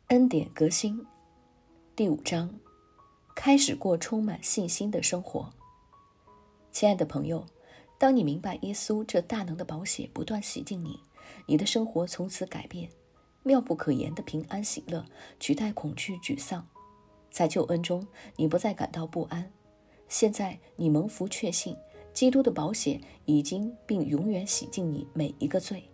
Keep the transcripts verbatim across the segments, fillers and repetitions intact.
恩典革新第五章，开始过充满信心的生活。亲爱的朋友，当你明白耶稣这大能的宝血不断洗净你，你的生活从此改变，妙不可言的平安喜乐取代恐惧沮丧。在救恩中，你不再感到不安。现在你蒙福确信，基督的宝血已经并永远洗净你每一个罪。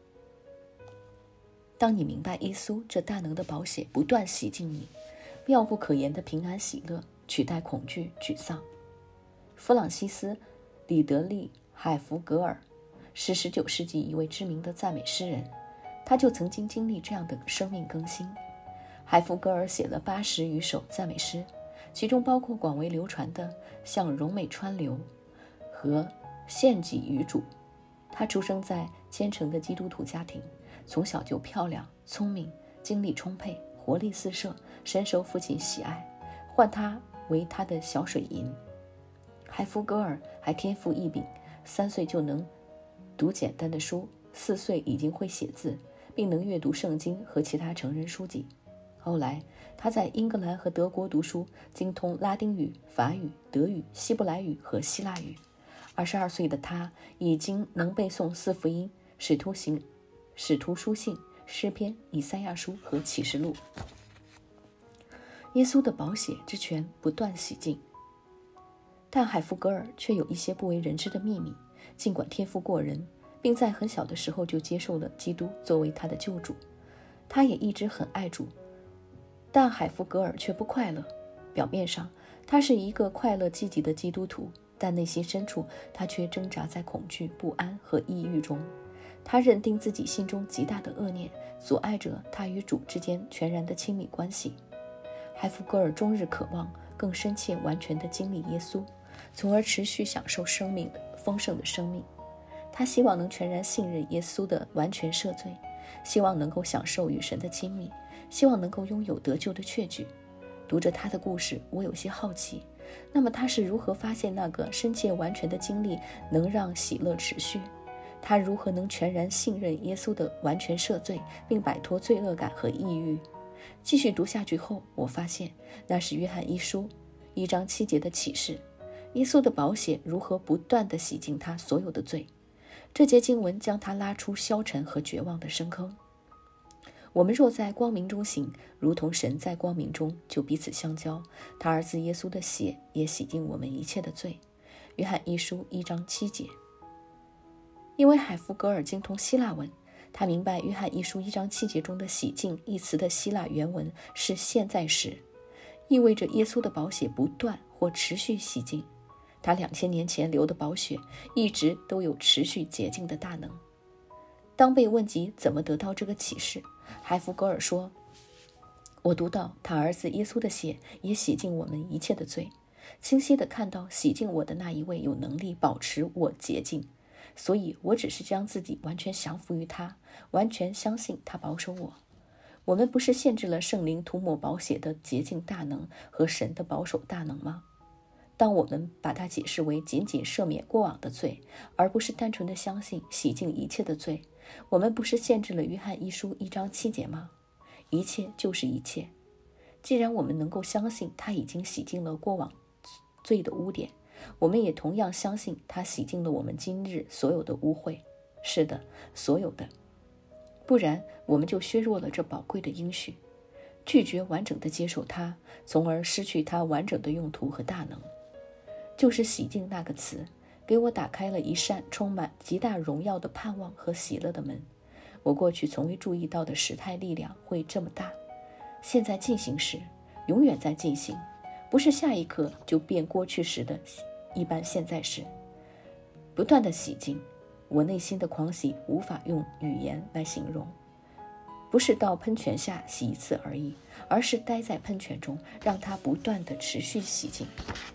当你明白耶稣这大能的宝血不断洗净你，妙不可言的平安喜乐取代恐惧沮丧。弗朗西斯·里德利·海弗格尔是十九世纪一位知名的赞美诗人，他就曾经经历这样的生命更新。海弗格尔写了八十余首赞美诗，其中包括广为流传的像荣美川流和献己于主。他出生在虔诚的基督徒家庭，从小就漂亮、聪明、精力充沛、活力四射，深受父亲喜爱，唤他为他的小水银。海弗格尔还天赋异禀，三岁就能读简单的书，四岁已经会写字，并能阅读圣经和其他成人书籍。后来他在英格兰和德国读书，精通拉丁语、法语、德语、希伯来语和希腊语。二十二岁的他已经能背诵四福音、使徒行、使徒书信、诗篇、以赛亚书和启示录。耶稣的宝血之泉不断洗净，但海弗格尔却有一些不为人知的秘密。尽管天赋过人，并在很小的时候就接受了基督作为他的救主，他也一直很爱主，但海弗格尔却不快乐。表面上他是一个快乐积极的基督徒，但内心深处他却挣扎在恐惧、不安和抑郁中。他认定自己心中极大的恶念阻碍着他与主之间全然的亲密关系。海弗格尔终日渴望更深切完全地经历耶稣，从而持续享受生命的丰盛的生命。他希望能全然信任耶稣的完全赦罪，希望能够享受与神的亲密，希望能够拥有得救的确据。读着他的故事，我有些好奇，那么他是如何发现那个深切完全的经历能让喜乐持续？他如何能全然信任耶稣的完全赦罪，并摆脱罪恶感和抑郁？继续读下去后，我发现那是约翰一书一章七节的启示，耶稣的宝血如何不断地洗净他所有的罪。这节经文将他拉出消沉和绝望的深坑。我们若在光明中行，如同神在光明中，就彼此相交。他儿子耶稣的血也洗净我们一切的罪。约翰一书一章七节。因为海弗格尔精通希腊文，他明白约翰一书一章七节中的洗净一词的希腊原文是现在时，意味着耶稣的宝血不断或持续洗净。他两千年前流的宝血一直都有持续洁净的大能。当被问及怎么得到这个启示，海弗格尔说，我读到他儿子耶稣的血也洗净我们一切的罪，清晰地看到洗净我的那一位有能力保持我洁净，所以我只是将自己完全降服于他，完全相信他保守我。我们不是限制了圣灵涂抹宝血的洁净大能和神的保守大能吗？当我们把它解释为仅仅赦免过往的罪，而不是单纯的相信洗净一切的罪，我们不是限制了约翰一书一章七节吗？一切就是一切。既然我们能够相信他已经洗净了过往罪的污点，我们也同样相信他洗净了我们今日所有的污秽。是的，所有的。不然我们就削弱了这宝贵的应许，拒绝完整的接受它，从而失去它完整的用途和大能。就是洗净那个词，给我打开了一扇充满极大荣耀的盼望和喜乐的门。我过去从未注意到的时态力量会这么大，现在进行时，永远在进行，不是下一刻就变过去时的一般现在时。不断的洗净，我内心的狂喜无法用语言来形容。不是到喷泉下洗一次而已，而是待在喷泉中，让它不断的持续洗净。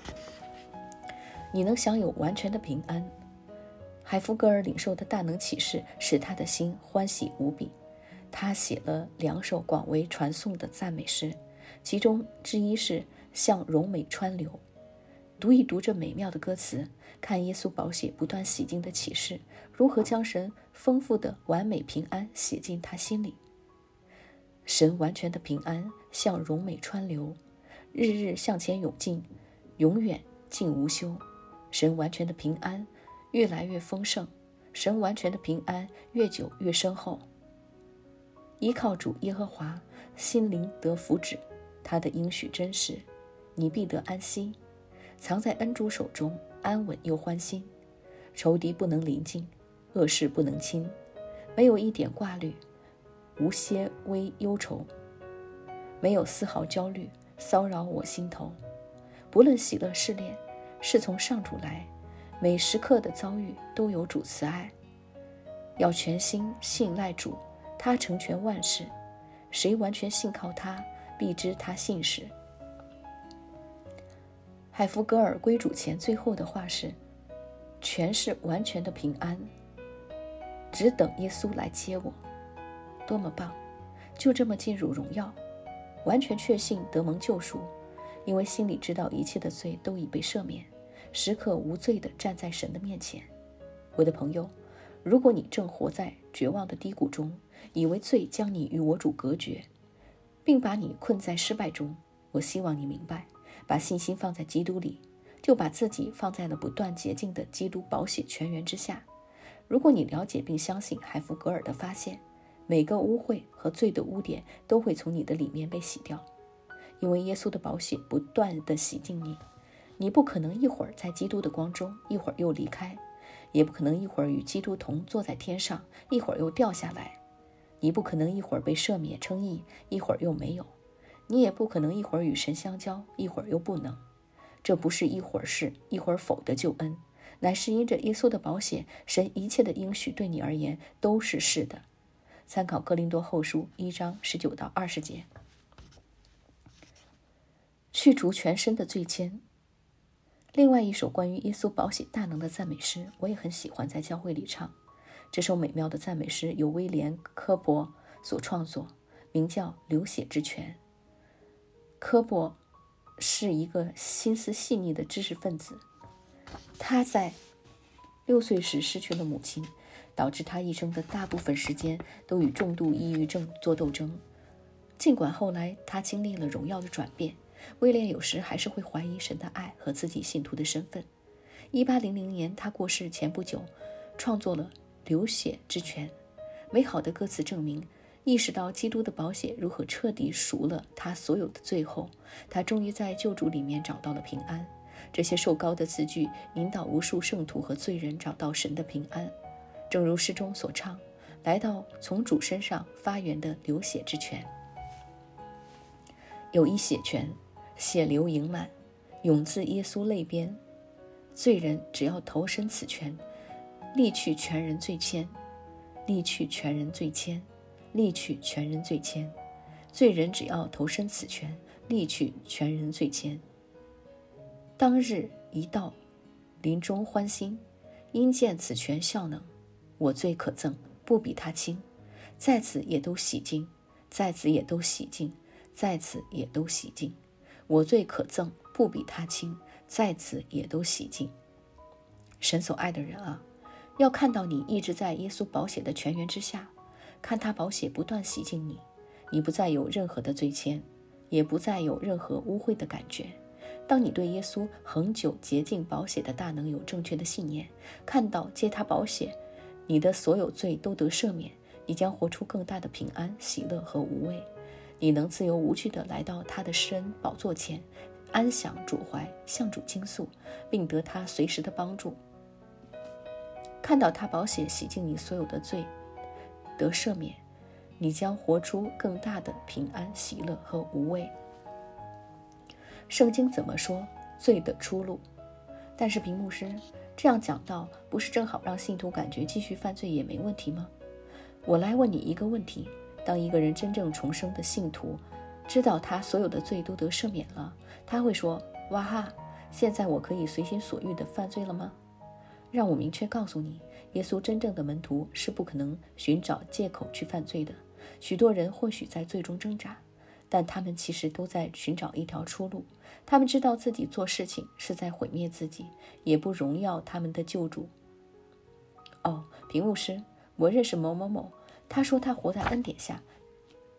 你能享有完全的平安。海弗格尔领受的大能启示使他的心欢喜无比。他写了两首广为传颂的赞美诗，其中之一是向荣美川流。读一读这美妙的歌词，看耶稣宝血不断洗净的启示，如何将神丰富的完美平安写进他心里。 神完全的平安像荣美川流，日日向前涌进，永远尽无休。神完全的平安越来越丰盛，神完全的平安越久越深厚。依靠主耶和华，心灵得福祉，他的应许真实，你必得安息。藏在恩主手中，安稳又欢心。仇敌不能临近，恶事不能侵，没有一点挂虑，无些微忧愁，没有丝毫焦虑骚扰我心头。不论喜乐试炼，是从上主来，每时刻的遭遇都有主慈爱。要全心信赖主，他成全万事。谁完全信靠他，必知他信实。海弗格尔归主前最后的话是：全是完全的平安，只等耶稣来接我。多么棒！就这么进入荣耀，完全确信得蒙救赎，因为心里知道一切的罪都已被赦免，时刻无罪地站在神的面前。我的朋友，如果你正活在绝望的低谷中，以为罪将你与我主隔绝，并把你困在失败中，我希望你明白，把信心放在基督里，就把自己放在了不断洁净的基督宝血泉源之下。如果你了解并相信海弗格尔的发现，每个污秽和罪的污点都会从你的里面被洗掉，因为耶稣的宝血不断地洗净你。你不可能一会儿在基督的光中，一会儿又离开，也不可能一会儿与基督同坐在天上，一会儿又掉下来。你不可能一会儿被赦免称义，一会儿又没有。你也不可能一会儿与神相交，一会儿又不能。这不是一会儿是一会儿否的救恩，乃是因着耶稣的宝血，神一切的应许对你而言都是是的。参考哥林多后书一章十九到二十节。去除全身的罪愆。另外一首关于耶稣宝血大能的赞美诗，我也很喜欢在教会里唱。这首美妙的赞美诗由威廉·科伯所创作，名叫《流血之泉》。科伯是一个心思细腻的知识分子，他在六岁时失去了母亲，导致他一生的大部分时间都与重度抑郁症做斗争。尽管后来他经历了荣耀的转变，威廉有时还是会怀疑神的爱和自己信徒的身份。一八零零年他过世前不久，创作了《流血之泉》。美好的歌词证明，意识到基督的宝血如何彻底赎了他所有的罪后，他终于在救主里面找到了平安。这些受膏的词句引导无数圣徒和罪人找到神的平安，正如诗中所唱，来到从主身上发源的流血之泉。有一血泉，血流盈满，涌自耶稣肋边。罪人只要投身此泉，立去全人罪愆，立去全人罪愆，立去全人罪愆。罪人只要投身此泉，立去全人罪愆。当日一到，临终欢心，因见此泉效能，我罪可憎，不比他轻。在此也都洗净，在此也都洗净，在此也都洗净。我罪可憎，不比他轻，在此也都洗净。神所爱的人啊，要看到你一直在耶稣宝血的泉源之下，看他宝血不断洗净你，你不再有任何的罪愆，也不再有任何污秽的感觉。当你对耶稣恒久洁净宝血的大能有正确的信念，看到借他宝血，你的所有罪都得赦免，你将活出更大的平安、喜乐和无畏。你能自由无惧地来到他的施恩宝座前，安享主怀，向主倾诉，并得他随时的帮助。看到他宝血洗净你所有的罪，得赦免，你将活出更大的平安、喜乐和无畏。圣经怎么说罪的出路？但是平牧师这样讲到，不是正好让信徒感觉继续犯罪也没问题吗？我来问你一个问题，当一个人真正重生的信徒知道他所有的罪都得赦免了，他会说，哇哈，现在我可以随心所欲地犯罪了吗？让我明确告诉你，耶稣真正的门徒是不可能寻找借口去犯罪的。许多人或许在罪中挣扎，但他们其实都在寻找一条出路。他们知道自己做事情是在毁灭自己，也不荣耀他们的救主。哦，平牧师，我认识某某某，他说他活在恩典下，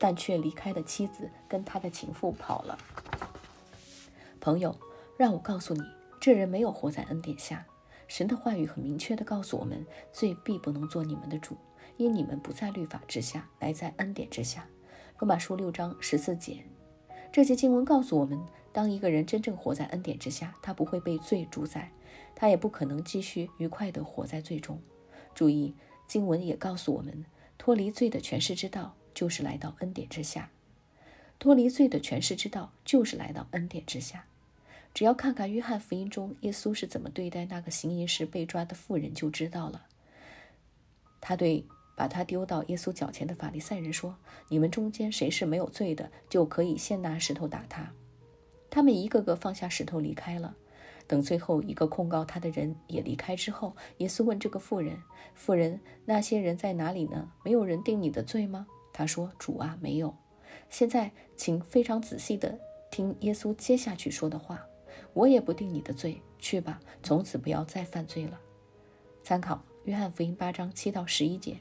但却离开了妻子，跟他的情妇跑了。朋友，让我告诉你，这人没有活在恩典下。神的话语很明确地告诉我们，罪必不能做你们的主，因你们不在律法之下，乃在恩典之下。罗马书六章十四节。这节经文告诉我们，当一个人真正活在恩典之下，他不会被罪主宰，他也不可能继续愉快地活在罪中。注意，经文也告诉我们，脱离罪的权势之道就是来到恩典之下。脱离罪的权势之道就是来到恩典之下。只要看看约翰福音中耶稣是怎么对待那个行淫时被抓的妇人就知道了。他对把他丢到耶稣脚前的法利赛人说，你们中间谁是没有罪的，就可以先拿石头打他。他们一个个放下石头离开了。等最后一个控告他的人也离开之后，耶稣问这个妇人，妇人，那些人在哪里呢？没有人定你的罪吗？他说，主啊，没有。现在请非常仔细地听耶稣接下去说的话，我也不定你的罪，去吧，从此不要再犯罪了。参考约翰福音八章七到十一节。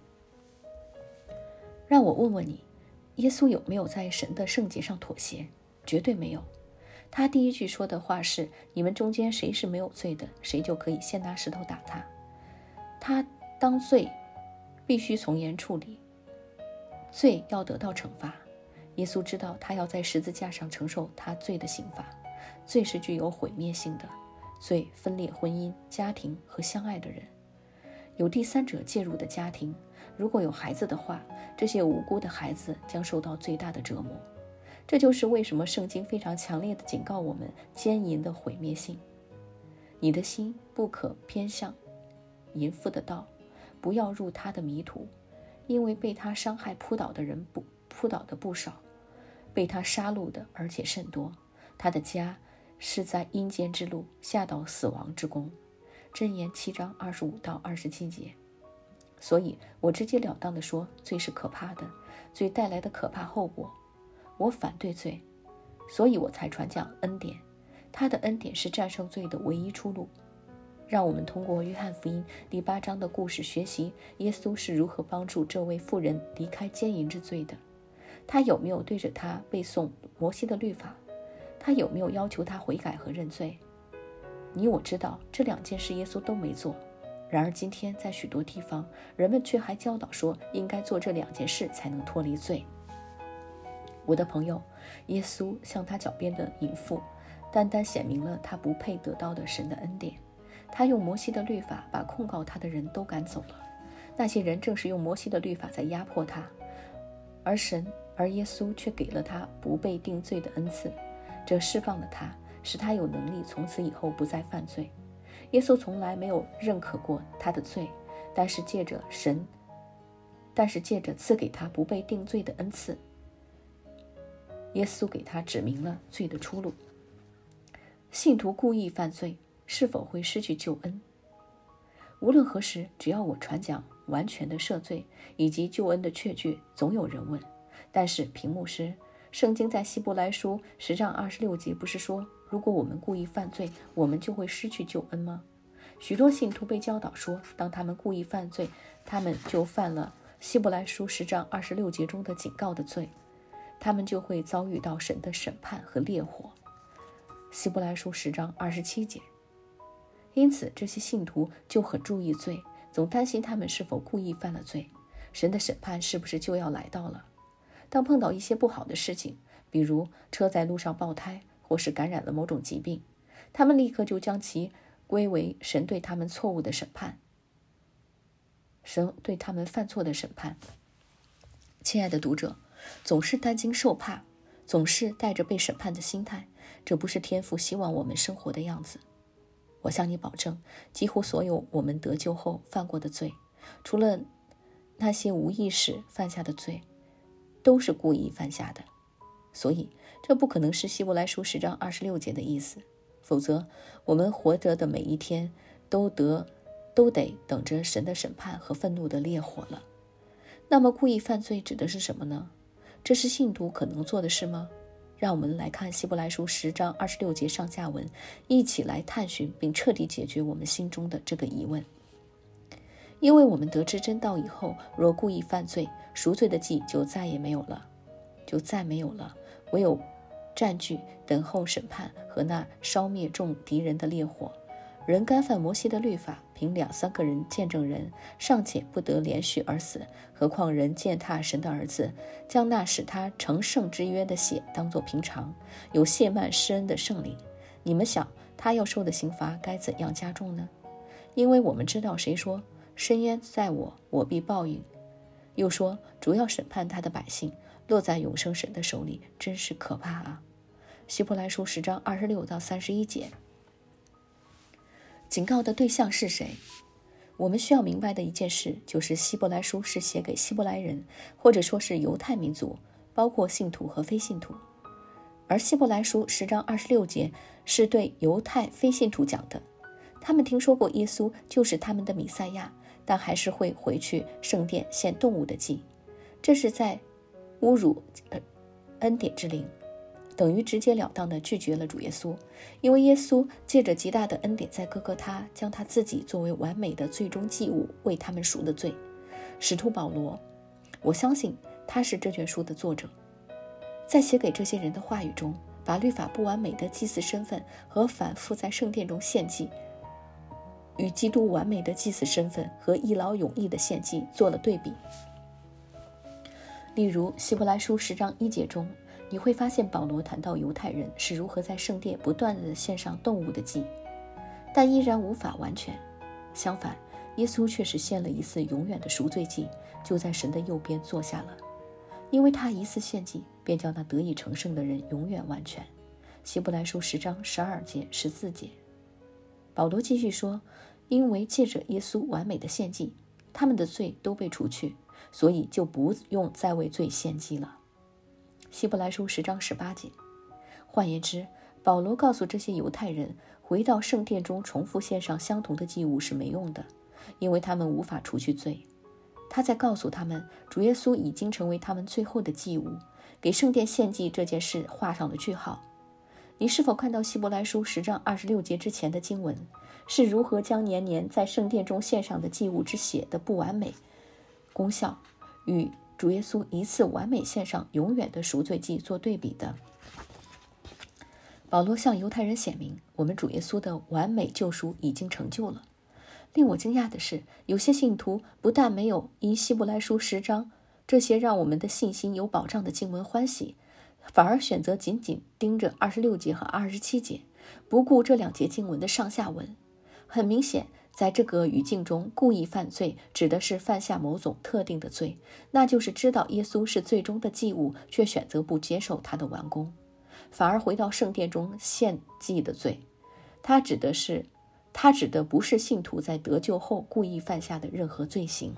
让我问问你，耶稣有没有在神的圣洁上妥协？绝对没有。他第一句说的话是，你们中间谁是没有罪的，谁就可以先拿石头打他。他当罪必须从严处理，罪要得到惩罚。耶稣知道他要在十字架上承受他罪的刑罚。罪是具有毁灭性的，罪分裂婚姻、家庭和相爱的人。有第三者介入的家庭，如果有孩子的话，这些无辜的孩子将受到最大的折磨。这就是为什么圣经非常强烈地警告我们奸淫的毁灭性。你的心不可偏向淫妇的道，不要入他的迷途，因为被他伤害扑倒的人不扑倒的不少，被他杀戮的而且甚多。他的家是在阴间之路，下到死亡之宫。箴言七章二十五到二十七节。所以我直截了当地说，罪是可怕的，罪带来的可怕后果。我反对罪，所以我才传讲恩典。他的恩典是战胜罪的唯一出路。让我们通过约翰福音第八章的故事学习耶稣是如何帮助这位妇人离开奸淫之罪的。他有没有对着他背诵摩西的律法？他有没有要求他悔改和认罪？你我知道这两件事耶稣都没做。然而今天在许多地方，人们却还教导说应该做这两件事才能脱离罪。我的朋友，耶稣向他脚边的淫妇单单显明了他不配得到的神的恩典。他用摩西的律法把控告他的人都赶走了。那些人正是用摩西的律法在压迫他，而神而耶稣却给了他不被定罪的恩赐，这释放了他，使他有能力从此以后不再犯罪。耶稣从来没有认可过他的罪，但是借着神但是借着赐给他不被定罪的恩赐，耶稣给他指明了罪的出路。信徒故意犯罪，是否会失去救恩？无论何时，只要我传讲完全的赦罪以及救恩的确据，总有人问。但是平牧师，圣经在希伯来书十章二十六节不是说，如果我们故意犯罪，我们就会失去救恩吗？许多信徒被教导说，当他们故意犯罪，他们就犯了希伯来书十章二十六节中的警告的罪，他们就会遭遇到神的审判和烈火。希伯来书十章二十七节。因此这些信徒就很注意罪，总担心他们是否故意犯了罪，神的审判是不是就要来到了。当碰到一些不好的事情，比如车在路上爆胎，或是感染了某种疾病，他们立刻就将其归为神对他们错误的审判，神对他们犯错的审判。亲爱的读者，总是担惊受怕，总是带着被审判的心态，这不是天父希望我们生活的样子。我向你保证，几乎所有我们得救后犯过的罪，除了那些无意识犯下的罪，都是故意犯下的。所以这不可能是希伯来书十章二十六节的意思，否则我们活着的每一天都得都得等着神的审判和愤怒的烈火了。那么故意犯罪指的是什么呢？这是信徒可能做的事吗？让我们来看希伯来书十章二十六节上下文，一起来探寻并彻底解决我们心中的这个疑问。因为我们得知真道以后，若故意犯罪，赎罪的祭就再也没有了。 就再没有了，唯有占据等候审判和那烧灭众敌人的烈火。人干犯摩西的律法，凭两三个人见证人尚且不得连续而死，何况人践踏神的儿子，将那使他成圣之约的血当作平常，有亵慢施恩的圣灵，你们想他要受的刑罚该怎样加重呢？因为我们知道谁说深渊在我，我必报应，又说主要审判他的百姓，落在永生神的手里，真是可怕啊。希伯来书十章二十六到三十一节。警告的对象是谁？我们需要明白的一件事，就是希伯来书是写给希伯来人，或者说是犹太民族，包括信徒和非信徒。而希伯来书十章二十六节是对犹太非信徒讲的。他们听说过耶稣就是他们的弥赛亚，但还是会回去圣殿献动物的祭，这是在侮辱恩典之灵，等于直截了当地拒绝了主耶稣。因为耶稣借着极大的恩典在哥哥他将他自己作为完美的最终祭物为他们赎的罪。使徒保罗，我相信他是这卷书的作者，在写给这些人的话语中，把律法不完美的祭司身份和反复在圣殿中献祭与基督完美的祭司身份和一劳永逸的献祭做了对比。例如希伯来书十章一节中，你会发现保罗谈到犹太人是如何在圣殿不断地献上动物的祭，但依然无法完全。相反，耶稣却是献了一次永远的赎罪祭，就在神的右边坐下了，因为他一次献祭便叫那得以成圣的人永远完全。希伯来书十章十二节十四节。保罗继续说，因为借着耶稣完美的献祭，他们的罪都被除去，所以就不用再为罪献祭了。希伯来书十章十八节。换言之，保罗告诉这些犹太人，回到圣殿中重复献上相同的祭物是没用的，因为他们无法除去罪。他在告诉他们，主耶稣已经成为他们最后的祭物，给圣殿献祭这件事画上了句号。你是否看到希伯来书十章二十六节之前的经文，是如何将年年在圣殿中献上的祭物之血的不完美功效与主耶稣一次完美献上永远的赎罪祭做对比的？保罗向犹太人显明，我们主耶稣的完美救赎已经成就了。令我惊讶的是，有些信徒不但没有因希伯来书十章这些让我们的信心有保障的经文欢喜，反而选择紧紧盯着二十六节和二十七节，不顾这两节经文的上下文。很明显，在这个语境中，故意犯罪指的是犯下某种特定的罪，那就是知道耶稣是最终的祭物，却选择不接受他的完工，反而回到圣殿中献祭的罪。他指的是他指的不是信徒在得救后故意犯下的任何罪行。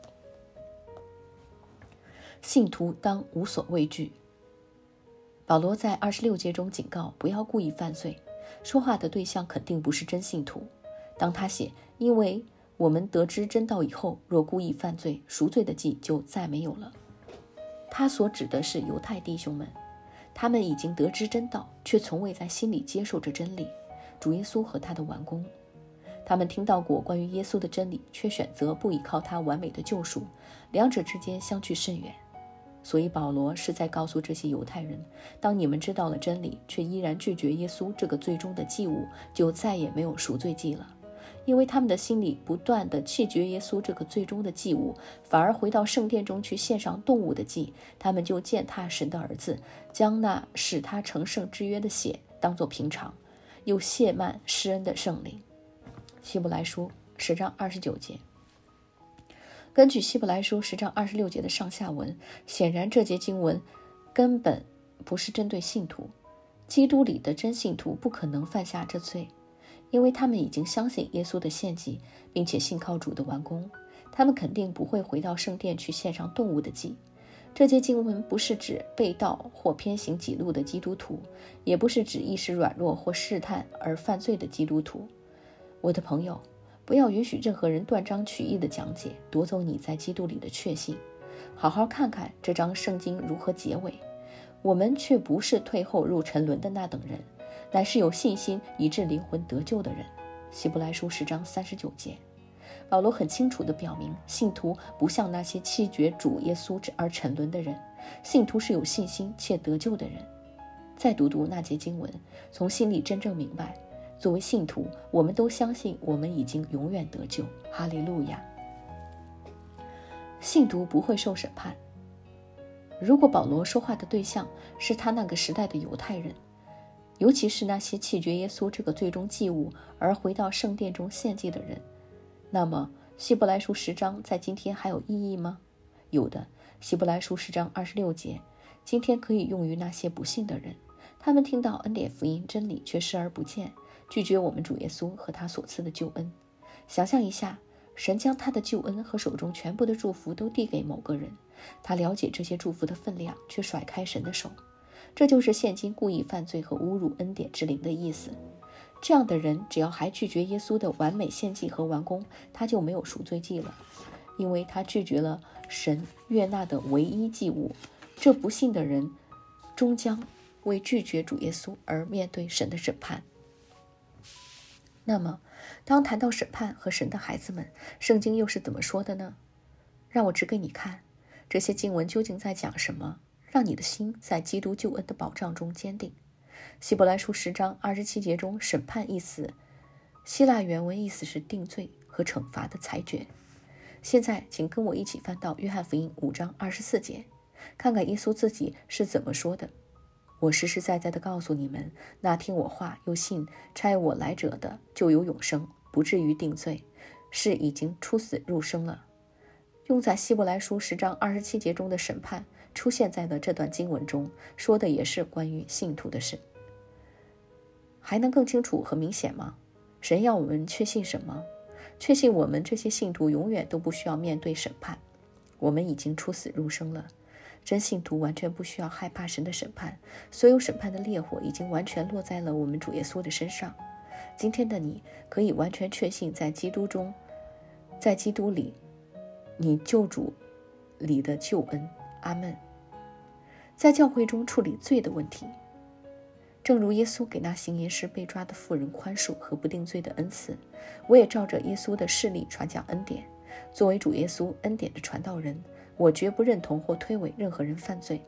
信徒当无所畏惧。保罗在二十六节中警告不要故意犯罪，说话的对象肯定不是真信徒。当他写因为我们得知真道以后，若故意犯罪，赎罪的祭就再没有了，他所指的是犹太弟兄们，他们已经得知真道，却从未在心里接受着真理，主耶稣和他的完工。他们听到过关于耶稣的真理，却选择不依靠他完美的救赎，两者之间相距甚远。所以保罗是在告诉这些犹太人，当你们知道了真理，却依然拒绝耶稣这个最终的祭物，就再也没有赎罪祭了。因为他们的心里不断地弃绝耶稣这个最终的祭物，反而回到圣殿中去献上动物的祭，他们就践踏神的儿子，将那使他成圣之约的血当作平常，又亵慢施恩的圣灵。希伯来书十章二十九节。根据希伯来书十章二十六节的上下文，显然这节经文根本不是针对信徒，基督里的真信徒不可能犯下这罪，因为他们已经相信耶稣的献祭，并且信靠主的完工，他们肯定不会回到圣殿去献上动物的祭。这节经文不是指背道或偏行己路的基督徒，也不是指一时软弱或试探而犯罪的基督徒。我的朋友，不要允许任何人断章取义的讲解夺走你在基督里的确信。好好看看这章圣经如何结尾。我们却不是退后入沉沦的那等人，乃是有信心以致灵魂得救的人。希伯来书十章三十九节。保罗很清楚地表明，信徒不像那些弃绝主耶稣而沉沦的人， 信徒是有信心且得救的人。再读读那节经文，从心里真正明白，作为信徒，我们都相信我们已经永远得救。哈利路亚！信徒不会受审判。如果保罗说话的对象是他那个时代的犹太人，尤其是那些弃绝耶稣这个最终祭物而回到圣殿中献祭的人，那么希伯来书十章在今天还有意义吗？有的。希伯来书十章二十六节，今天可以用于那些不信的人，他们听到恩典福音真理却视而不见，拒绝我们主耶稣和他所赐的救恩。想象一下，神将他的救恩和手中全部的祝福都递给某个人，他了解这些祝福的分量，却甩开神的手。这就是现今故意犯罪和侮辱恩典之灵的意思。这样的人只要还拒绝耶稣的完美献祭和完工，他就没有赎罪祭了，因为他拒绝了神悦纳的唯一祭物。这不信的人终将为拒绝主耶稣而面对神的审判。那么当谈到审判和神的孩子们，圣经又是怎么说的呢？让我指给你看，这些经文究竟在讲什么，让你的心在基督救恩的保障中坚定。希伯来书十章二十七节中审判一词，希腊原文意思是定罪和惩罚的裁决。现在请跟我一起翻到约翰福音五章二十四节，看看耶稣自己是怎么说的。我实实在在地告诉你们，那听我话又信差我来者的，就有永生，不至于定罪，是已经出死入生了。用在希伯来书十章二十七节中的审判出现在了这段经文中，说的也是关于信徒的事。还能更清楚和明显吗？神要我们确信什么？确信我们这些信徒永远都不需要面对审判，我们已经出死入生了。真信徒完全不需要害怕神的审判，所有审判的烈火已经完全落在了我们主耶稣的身上。今天的你可以完全确信在基督中，在基督里，你救主里的救恩。阿们。在教会中处理罪的问题，正如耶稣给那行淫时被抓的妇人宽恕和不定罪的恩赐，我也照着耶稣的事例传讲恩典。作为主耶稣恩典的传道人，我绝不认同或推诿任何人犯罪，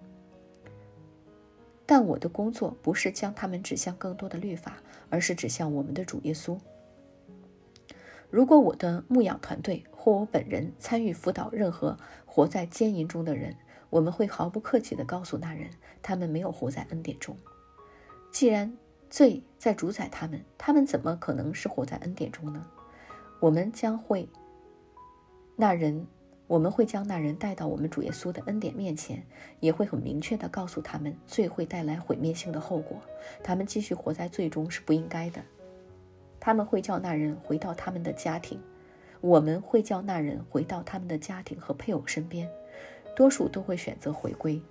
但我的工作不是将他们指向更多的律法，而是指向我们的主耶稣。如果我的牧养团队或我本人参与辅导任何活在奸淫中的人，我们会毫不客气地告诉那人，他们没有活在恩典中。既然罪在主宰他们，他们怎么可能是活在恩典中呢？我们将会那人我们会将那人带到我们主耶稣的恩典面前，也会很明确地告诉他们，罪会带来毁灭性的后果，他们继续活在罪中是不应该的。他们会叫那人回到他们的家庭，我们会叫那人回到他们的家庭和配偶身边，多数都会选择回归。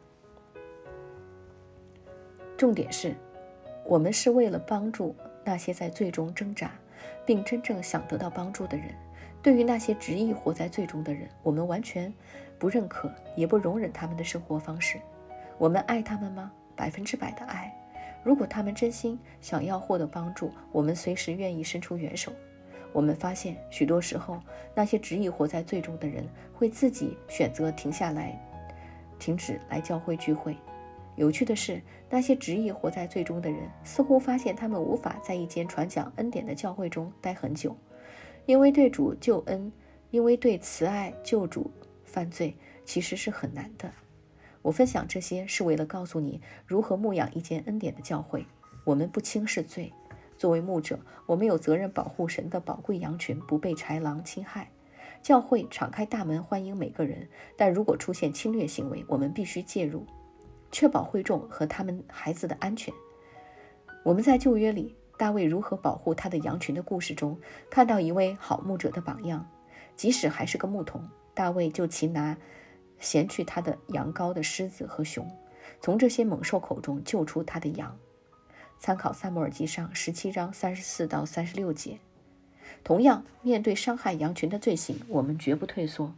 重点是，我们是为了帮助那些在罪中挣扎并真正想得到帮助的人。对于那些执意活在罪中的人，我们完全不认可也不容忍他们的生活方式。我们爱他们吗？百分之百的爱。如果他们真心想要获得帮助，我们随时愿意伸出援手。我们发现许多时候，那些执意活在罪中的人会自己选择停下来停止来教会聚会。有趣的是，那些执意活在罪中的人似乎发现他们无法在一间传讲恩典的教会中待很久，因为对主救恩，因为对慈爱救主犯罪其实是很难的。我分享这些是为了告诉你如何牧养一间恩典的教会。我们不轻视罪，作为牧者，我们有责任保护神的宝贵羊群不被豺狼侵害。教会敞开大门欢迎每个人，但如果出现侵略行为，我们必须介入，确保会众和他们孩子的安全。我们在旧约里大卫如何保护他的羊群的故事中看到一位好牧者的榜样。即使还是个牧童，大卫就擒拿衔去他的羊羔的狮子和熊，从这些猛兽口中救出他的羊。参考撒母耳记上十七章三十四到三十六节。同样，面对伤害羊群的罪行，我们绝不退缩，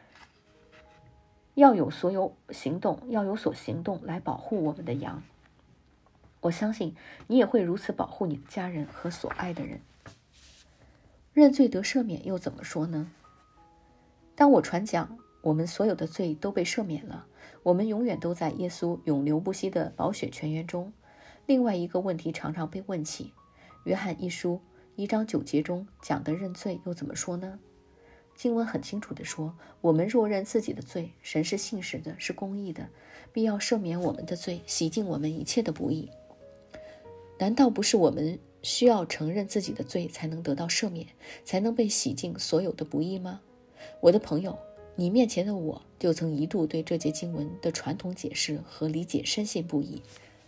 要有所有行动，要有所行动来保护我们的羊。我相信你也会如此保护你的家人和所爱的人。认罪得赦免又怎么说呢？当我传讲我们所有的罪都被赦免了， 我们永远都在耶稣永流不息的宝血泉源中。另外一个问题常常被问起，约翰一书一章九节中讲的认罪又怎么说呢？经文很清楚地说，我们若认自己的罪，神是信实的，是公义的，必要赦免我们的罪，洗净我们一切的不义。难道不是我们需要承认自己的罪才能得到赦免，才能被洗净所有的不义吗？我的朋友，你面前的我就曾一度对这节经文的传统解释和理解深信不疑。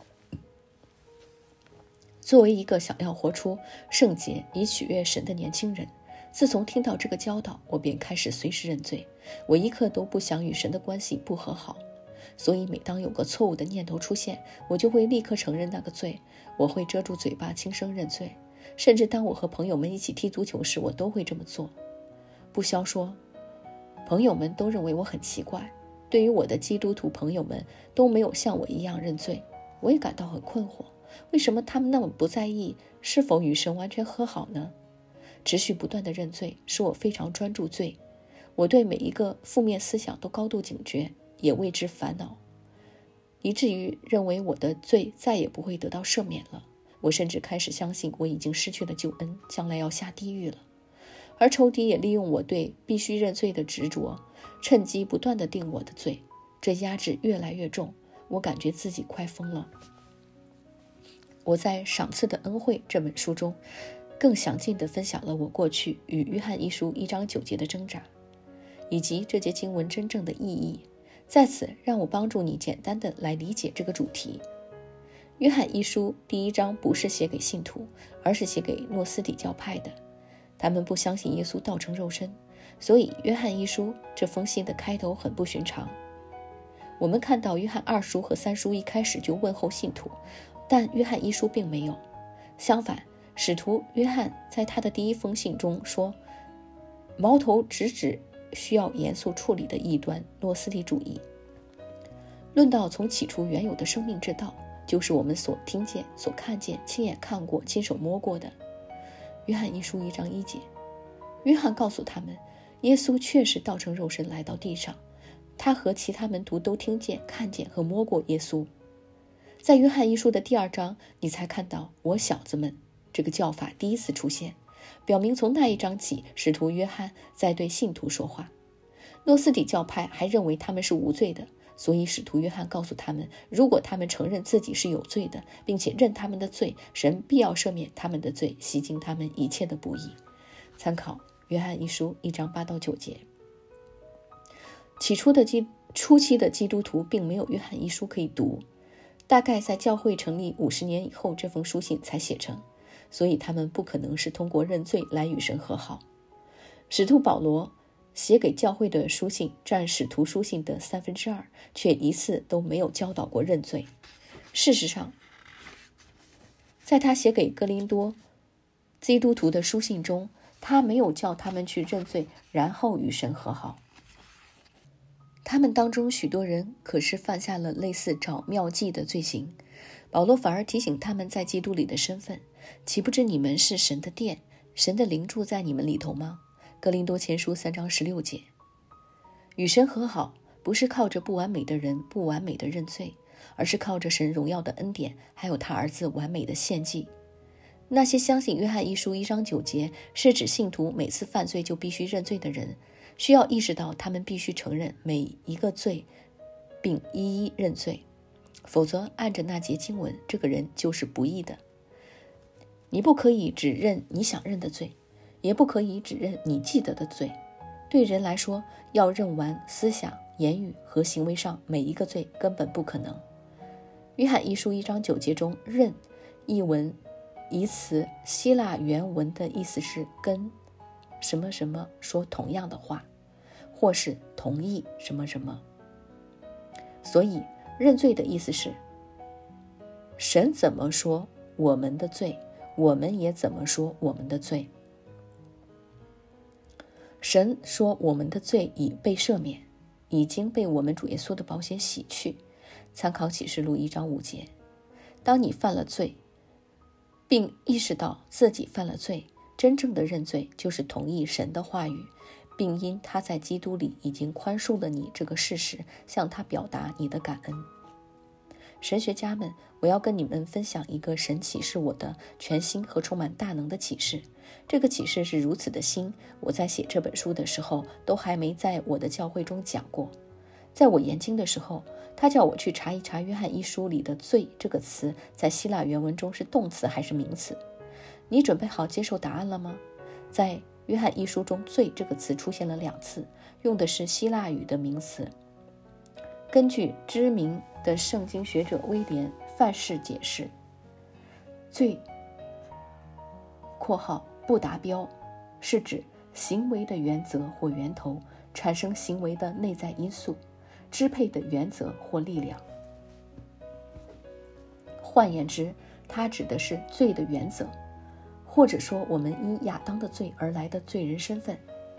作为一个想要活出圣洁以取悦神的年轻人，自从听到这个教导，我便开始随时认罪。我一刻都不想与神的关系不和好，所以每当有个错误的念头出现，我就会立刻承认那个罪。我会遮住嘴巴轻声认罪，甚至当我和朋友们一起踢足球时，我都会这么做。不消说，朋友们都认为我很奇怪，对于我的基督徒朋友们都没有像我一样认罪，我也感到很困惑。为什么他们那么不在意是否与神完全和好呢？持续不断的认罪使我非常专注罪，我对每一个负面思想都高度警觉，也为之烦恼，以至于认为我的罪再也不会得到赦免了。我甚至开始相信我已经失去了救恩，将来要下地狱了。而仇敌也利用我对必须认罪的执着，趁机不断地定我的罪，这压制越来越重，我感觉自己快疯了。我在《赏赐的恩惠》这本书中更详尽地分享了我过去与约翰一书一章九节的挣扎，以及这节经文真正的意义。在此让我帮助你简单地来理解这个主题。约翰一书第一章不是写给信徒，而是写给诺斯底教派的，他们不相信耶稣道成肉身，所以约翰一书这封信的开头很不寻常。我们看到约翰二书和三书一开始就问候信徒，但约翰一书并没有。相反，使徒约翰在他的第一封信中说，矛头直指需要严肃处理的异端诺斯底主义。论到从起初原有的生命之道，就是我们所听见、所看见、亲眼看过、亲手摸过的。约翰一书一章一节，约翰告诉他们，耶稣确实道成肉身来到地上，他和其他门徒都听见、看见和摸过耶稣。在约翰一书的第二章，你才看到我小子们这个叫法第一次出现，表明从那一章起，使徒约翰在对信徒说话。诺斯底教派还认为他们是无罪的，所以使徒约翰告诉他们，如果他们承认自己是有罪的，并且认他们的罪，神必要赦免他们的罪，洗净他们一切的不义。参考约翰一书一章八到九节。起初的基初期的基督徒并没有约翰一书可以读，大概在教会成立五十年以后，这封书信才写成，所以他们不可能是通过认罪来与神和好。使徒保罗写给教会的书信占使徒书信的三分之二，却一次都没有教导过认罪。事实上，在他写给哥林多基督徒的书信中，他没有叫他们去认罪，然后与神和好。他们当中许多人可是犯下了类似找妙计的罪行，保罗反而提醒他们在基督里的身份，岂不知你们是神的殿，神的灵住在你们里头吗？哥林多前书三章十六节。与神和好不是靠着不完美的人不完美的认罪，而是靠着神荣耀的恩典，还有他儿子完美的献祭。那些相信约翰一书一章九节是指信徒每次犯罪就必须认罪的人，需要意识到他们必须承认每一个罪，并一一认罪，否则按着那节经文，这个人就是不义的。你不可以只认你想认的罪，也不可以只认你记得的罪。对人来说，要认完思想、言语和行为上每一个罪根本不可能。约翰一书一章九节中认译文一词希腊原文的意思是跟什么什么说同样的话，或是同意什么什么。所以认罪的意思是，神怎么说我们的罪，我们也怎么说我们的罪。神说我们的罪已被赦免，已经被我们主耶稣的宝血洗去。参考启示录一章五节。当你犯了罪，并意识到自己犯了罪，真正的认罪就是同意神的话语， 并因他在基督里已经宽恕了你这个事实，向他表达你的感恩。神学家们，我要跟你们分享一个神启示我的全新和充满大能的启示。这个启示是如此的新，我在写这本书的时候都还没在我的教会中讲过。在我研经的时候，他叫我去查一查约翰一书里的罪这个词在希腊原文中是动词还是名词。你准备好接受答案了吗？在约翰一书中，罪这个词出现了两次，用的是希腊语的名词。根据知名的圣经学者威廉·范士解释，罪括号不达标是指行为的原则或源头，产生行为的内在因素，支配的原则或力量。换言之，它指的是罪的原则，或者说我们因亚当的罪而来的罪人身份。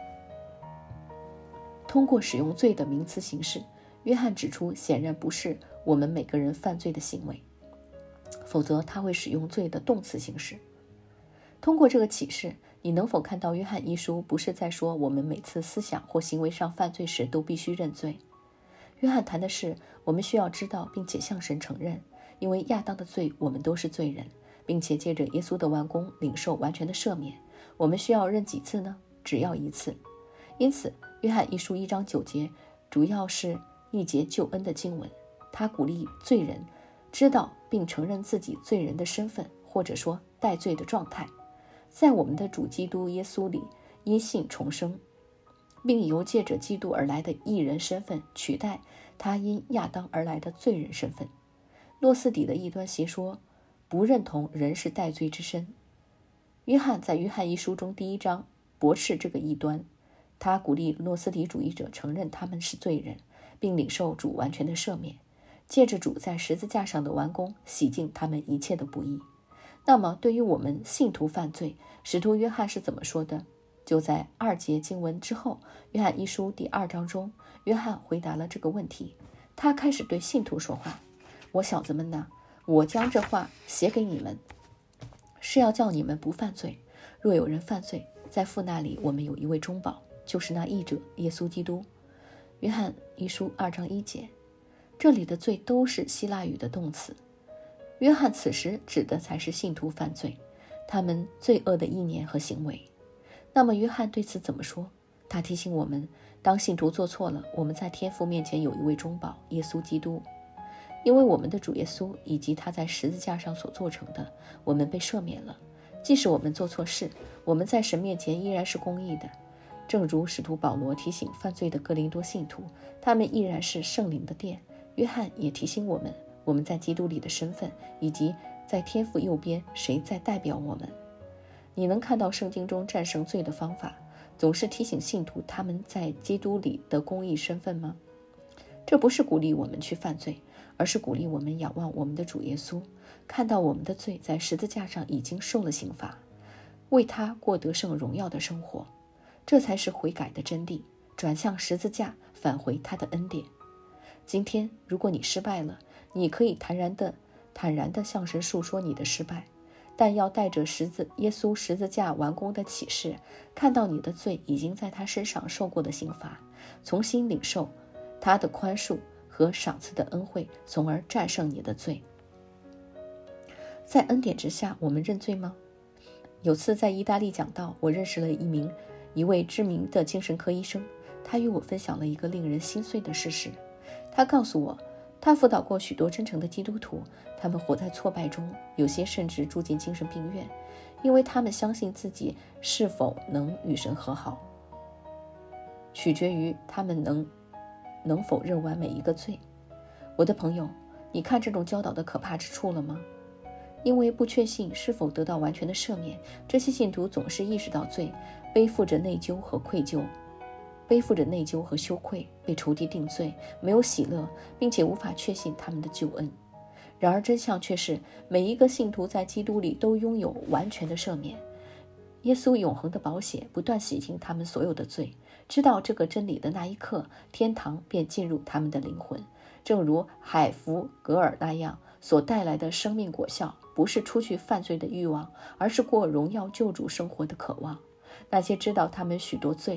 通过使用罪的名词形式，约翰指出显然不是我们每个人犯罪的行为，否则他会使用罪的动词形式。通过这个启示，你能否看到约翰一书不是在说我们每次思想或行为上犯罪时都必须认罪？约翰谈的是我们需要知道并且向神承认，因为亚当的罪我们都是罪人，并且借着耶稣的完工领受完全的赦免。我们需要认几次呢？只要一次。因此约翰一书一章九节主要是一节救恩的经文，他鼓励罪人知道并承认自己罪人的身份，或者说带罪的状态，在我们的主基督耶稣里因信重生，并由借着基督而来的义人身份取代他因亚当而来的罪人身份。诺斯底的异端邪说不认同人是带罪之身。约翰在约翰一书中第一章驳斥这个异端，他鼓励诺斯底主义者承认他们是罪人，并领受主完全的赦免，借着主在十字架上的完工洗净他们一切的不义。那么对于我们信徒犯罪，使徒约翰是怎么说的？就在二节经文之后，约翰一书第二章中，约翰回答了这个问题。他开始对信徒说话：我小子们呐，我将这话写给你们，是要叫你们不犯罪。若有人犯罪，在父那里我们有一位中保，就是那义者耶稣基督。约翰一书二章一节，这里的罪都是希腊语的动词。约翰此时指的才是信徒犯罪，他们罪恶的意念和行为。那么约翰对此怎么说？他提醒我们，当信徒做错了，我们在天父面前有一位中保，耶稣基督。因为我们的主耶稣以及他在十字架上所做成的，我们被赦免了。即使我们做错事，我们在神面前依然是公义的。正如使徒保罗提醒犯罪的哥林多信徒，他们依然是圣灵的殿。约翰也提醒我们，我们在基督里的身份，以及在天父右边谁在代表我们。你能看到圣经中战胜罪的方法，总是提醒信徒他们在基督里的公义身份吗？这不是鼓励我们去犯罪，而是鼓励我们仰望我们的主耶稣，看到我们的罪在十字架上已经受了刑罚，为他过得胜荣耀的生活。这才是悔改的真谛，转向十字架，返回他的恩典。今天如果你失败了，你可以坦然的坦然地向神述说你的失败，但要带着十字耶稣十字架完工的启示，看到你的罪已经在他身上受过的刑罚，重新领受他的宽恕和赏赐的恩惠，从而战胜你的罪。在恩典之下，我们认罪吗？有次在意大利讲道，我认识了一名一位知名的精神科医生，他与我分享了一个令人心碎的事实。他告诉我，他辅导过许多真诚的基督徒，他们活在挫败中，有些甚至住进精神病院，因为他们相信自己是否能与神和好，取决于他们能能否认完每一个罪。我的朋友，你看这种教导的可怕之处了吗？因为不确信是否得到完全的赦免，这些信徒总是意识到罪，背负着内疚和愧疚，背负着内疚和羞愧，被仇敌定罪，没有喜乐，并且无法确信他们的救恩。然而真相却是，每一个信徒在基督里都拥有完全的赦免，耶稣永恒的宝血不断洗净他们所有的罪。知道这个真理的那一刻，天堂便进入他们的灵魂，正如海弗格尔那样，所带来的生命果效不是出去犯罪的欲望，而是过荣耀救主生活的渴望。那些知道他们许多罪，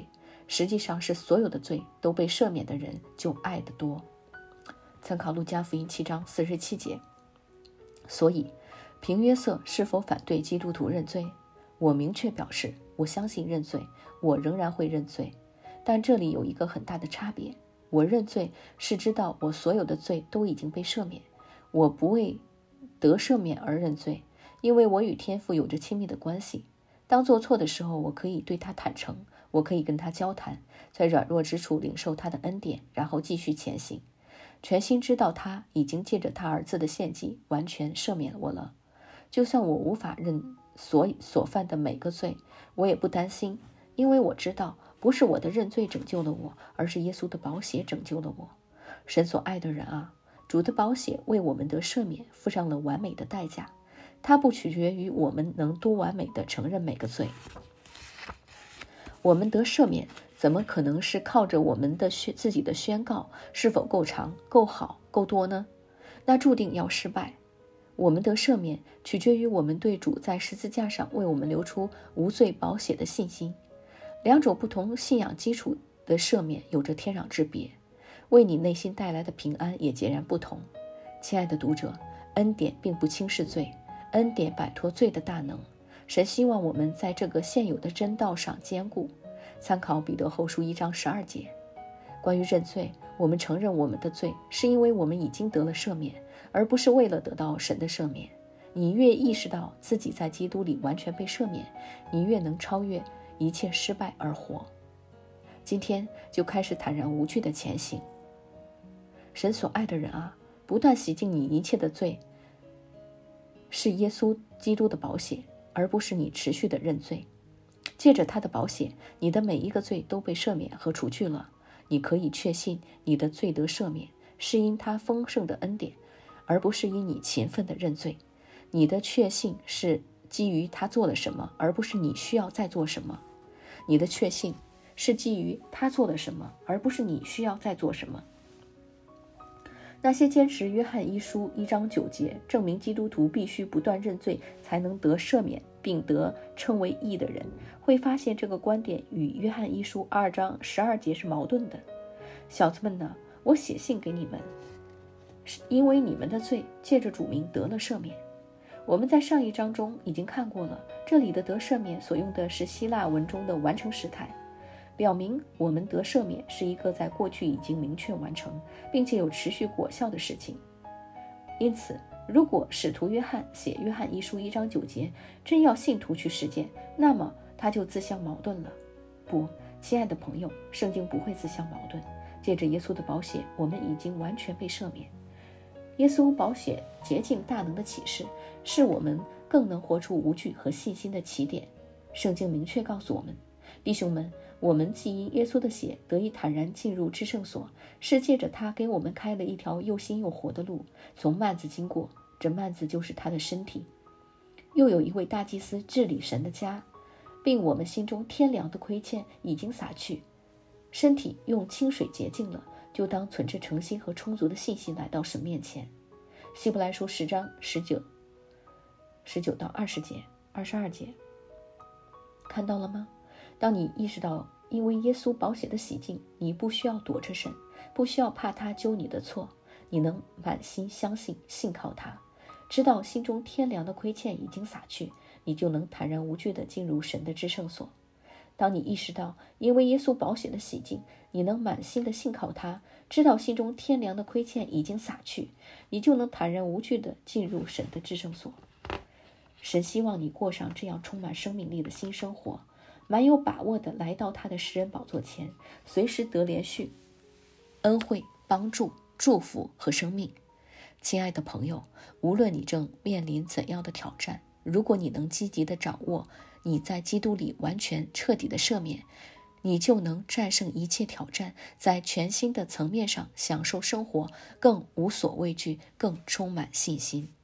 实际上是所有的罪都被赦免的人就爱得多。参考路加福音七章四十七节。所以平约瑟是否反对基督徒认罪？我明确表示，我相信认罪，我仍然会认罪。但这里有一个很大的差别，我认罪是知道我所有的罪都已经被赦免，我不为得赦免而认罪，因为我与天父有着亲密的关系。当做错的时候，我可以对他坦诚，我可以跟他交谈，在软弱之处领受他的恩典，然后继续前行，全心知道他已经借着他儿子的献祭完全赦免我了。就算我无法认所所犯的每个罪，我也不担心，因为我知道不是我的认罪拯救了我，而是耶稣的宝血拯救了我。神所爱的人啊，主的宝血为我们的赦免付上了完美的代价，它不取决于我们能多完美地承认每个罪。我们得赦免怎么可能是靠着我们的自己的宣告是否够长、够好、够多呢？那注定要失败。我们得赦免取决于我们对主在十字架上为我们流出无罪宝血的信心。两种不同信仰基础的赦免有着天壤之别，为你内心带来的平安也截然不同。亲爱的读者，恩典并不轻视罪，恩典摆脱罪的大能。神希望我们在这个现有的真道上坚固。参考彼得后书一章十二节。关于认罪，我们承认我们的罪，是因为我们已经得了赦免，而不是为了得到神的赦免。你越意识到自己在基督里完全被赦免，你越能超越一切失败而活。今天就开始坦然无惧的前行。神所爱的人啊，不断洗净你一切的罪，是耶稣基督的宝血，而不是你持续的认罪。借着他的宝血，你的每一个罪都被赦免和除去了。你可以确信你的罪得赦免，是因他丰盛的恩典，而不是因你勤奋的认罪。你的确信是基于他做了什么，而不是你需要再做什么。你的确信是基于他做了什么，而不是你需要再做什么。那些坚持约翰一书一章九节，证明基督徒必须不断认罪才能得赦免并得称为义的人，会发现这个观点与约翰一书二章十二节是矛盾的。小子们呢，我写信给你们，因为你们的罪借着主名得了赦免。我们在上一章中已经看过了，这里的得赦免所用的是希腊文中的完成时态，表明我们得赦免是一个在过去已经明确完成并且有持续果效的事情。因此，如果使徒约翰写约翰一书一章九节真要信徒去实践，那么他就自相矛盾了。不，亲爱的朋友，圣经不会自相矛盾。借着耶稣的宝血，我们已经完全被赦免。耶稣宝血洁净大能的启示，是我们更能活出无惧和信心的起点。圣经明确告诉我们，弟兄们，我们既因耶稣的血得以坦然进入至圣所，是借着他给我们开了一条又新又活的路，从幔子经过，这幔子就是他的身体。又有一位大祭司治理神的家，并我们心中天良的亏欠已经洒去，身体用清水洁净了，就当存着诚心和充足的信心来到神面前。希伯来书十章十九十九到二十节二十二节，看到了吗？当你意识到因为耶稣宝血的洗净，你不需要躲着神，不需要怕他揪你的错，你能满心相信信靠他，知道心中天良的亏欠已经洒去，你就能坦然无惧地进入神的至圣所。当你意识到因为耶稣宝血的洗净，你能满心地信靠他，知道心中天良的亏欠已经洒去，你就能坦然无惧地进入神的至圣所。神希望你过上这样充满生命力的新生活，蛮有把握地来到他的施恩宝座前，随时得连续恩惠、帮助、祝福和生命。亲爱的朋友，无论你正面临怎样的挑战，如果你能积极地掌握你在基督里完全彻底的赦免，你就能战胜一切挑战，在全新的层面上享受生活，更无所畏惧，更充满信心。